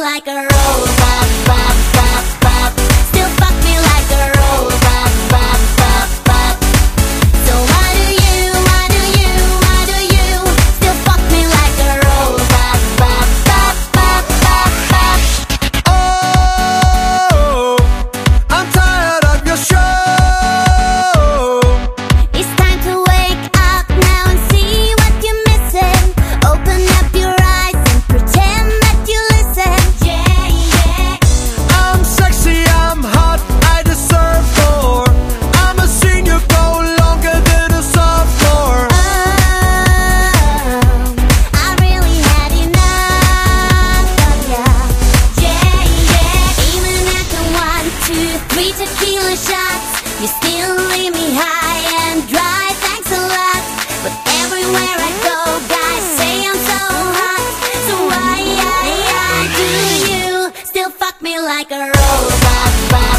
like a robot, bop, bop, bop. Still fuck me like a robot, bop, bop, bop. So why do you still fuck me like a robot, bop, bop, bop, bop, bop. Oh, I'm tired of your show. It's time to wake up now and see what you're missing. Open up your eyes and pretend that you listen. Yeah, yeah. I'm sexy, I'm hot, I deserve more. I'm a senior, go longer than a sophomore. I really had enough of ya. Yeah, yeah. Even after 1, 2, 3 tequila shots, you still leave me high and dry. Thanks a lot. But everywhere I go, guys say I'm so hot. So why do you still fuck me like a robot?